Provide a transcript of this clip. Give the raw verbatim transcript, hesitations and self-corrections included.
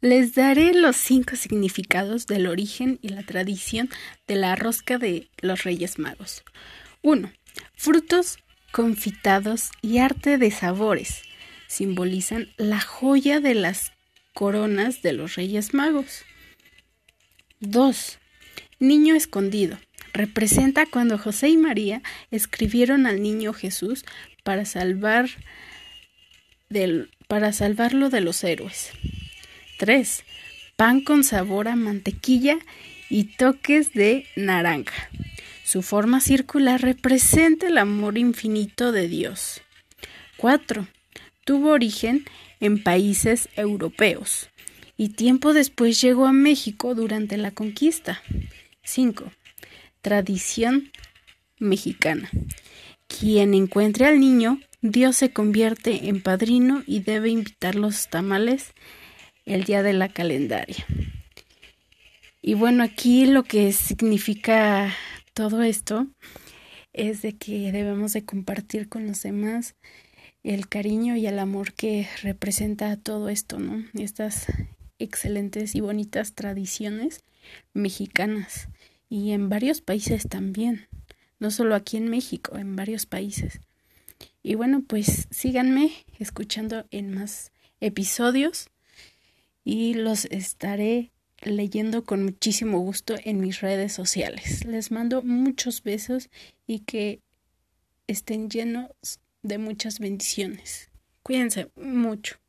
Les daré los cinco significados del origen y la tradición de la rosca de los Reyes Magos. uno. Frutos confitados y arte de sabores simbolizan la joya de las coronas de los Reyes Magos. dos. Niño escondido. Representa cuando José y María escribieron al niño Jesús para salvar del, para salvarlo de los héroes. tres. Pan con sabor a mantequilla y toques de naranja. Su forma circular representa el amor infinito de Dios. cuatro. Tuvo origen en países europeos y tiempo después llegó a México durante la conquista. cinco. Tradición mexicana. Quien encuentre al niño, Dios se convierte en padrino y debe invitar los tamales el día de la calendaria. Y bueno, aquí lo que significa todo esto es de que debemos de compartir con los demás el cariño y el amor que representa todo esto, ¿no? Estas excelentes y bonitas tradiciones mexicanas y en varios países también, no solo aquí en México, en varios países. Y bueno, pues síganme escuchando en más episodios y los estaré leyendo con muchísimo gusto en mis redes sociales. Les mando muchos besos y que estén llenos de muchas bendiciones. Cuídense mucho.